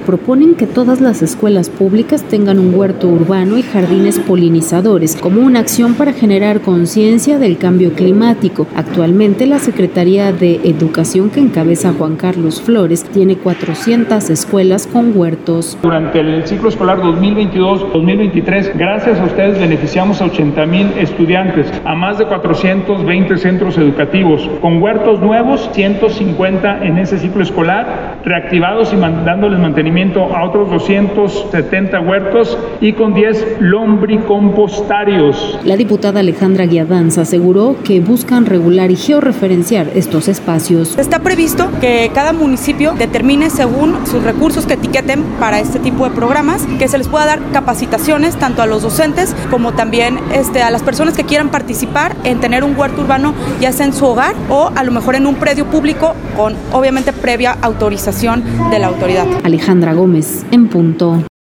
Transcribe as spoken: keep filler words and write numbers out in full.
proponen que todas las escuelas públicas tengan un huerto urbano y jardines polinizadores como una acción para generar conciencia del cambio climático. Actualmente la Secretaría de Educación, que encabeza Juan Carlos Flores, tiene cuatrocientas escuelas con huertos. Durante el ciclo escolar dos mil veintidós dos mil veintitrés, gracias a ustedes beneficiamos a ochenta mil estudiantes, a más de cuatrocientos veinte centros educativos, con huertos nuevos, ciento cincuenta en ese ciclo escolar, reactivados y dándoles mantenimiento a otros doscientos setenta huertos y con diez lombricompostarios. La diputada Alejandra Guiadanz aseguró que buscan regular y georreferenciar estos espacios. Está previsto que cada municipio determine según sus recursos que etiqueten para este tipo de programas, que se les pueda dar capacitaciones tanto a los docentes como también este, a las personas que quieran participar en tener un huerto urbano, ya sea en su hogar o a lo mejor en un predio público con obviamente previa autorización de la autoridad. Alejandra Gómez, en punto.